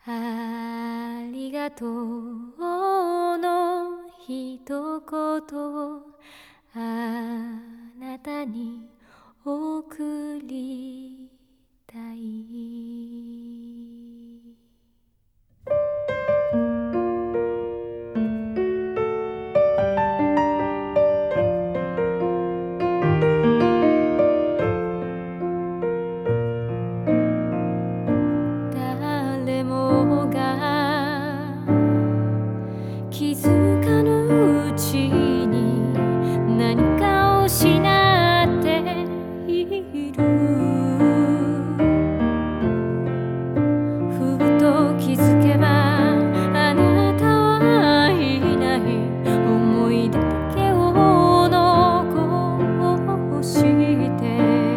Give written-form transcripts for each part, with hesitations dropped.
ありがとうの一言をあなたに送りたい。誰もが気づかぬうちに何かを失っている。ふと気づけばあなたはいない。思い出だけを残して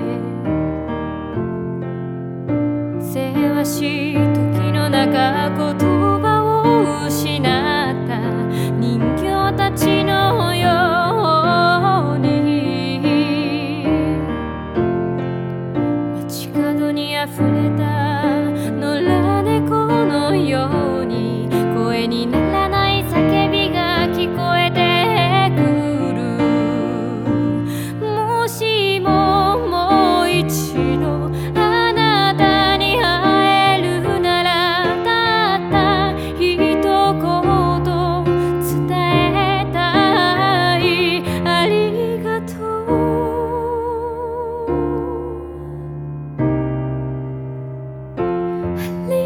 せわしい時の中言葉を失った人形たちのように街角にあふれた野良猫のように声にならない叫びが聞こえてくる。もしももう一度あなたに会えるならたった一言伝えたい。ありがとう。あ